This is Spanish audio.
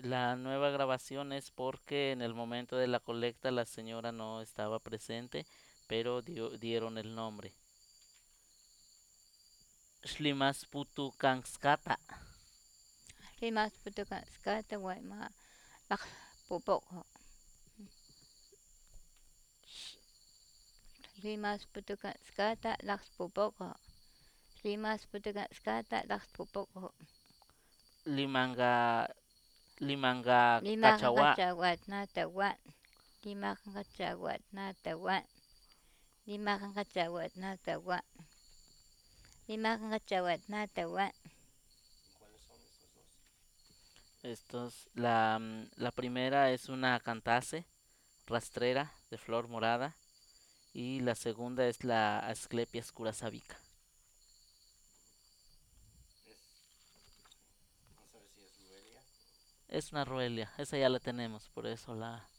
La nueva grabación es porque en el momento de la colecta la señora no estaba presente, pero dieron el nombre. Shlimas putu kanskata. Rimas putukan skata waima lak pupok. Rimas putukan skata lak pupok. Rimas putukan skata lak pupok. Limanga limanga Lima kachawa. kakachawat natawan. Lima kakachawat natawan. Lima kakachawat natawan. Lima kakachawat natawan. La primera es una cantase rastrera de flor morada y la segunda es la Asclepias curasabica. Es una roelia, esa ya la tenemos, por eso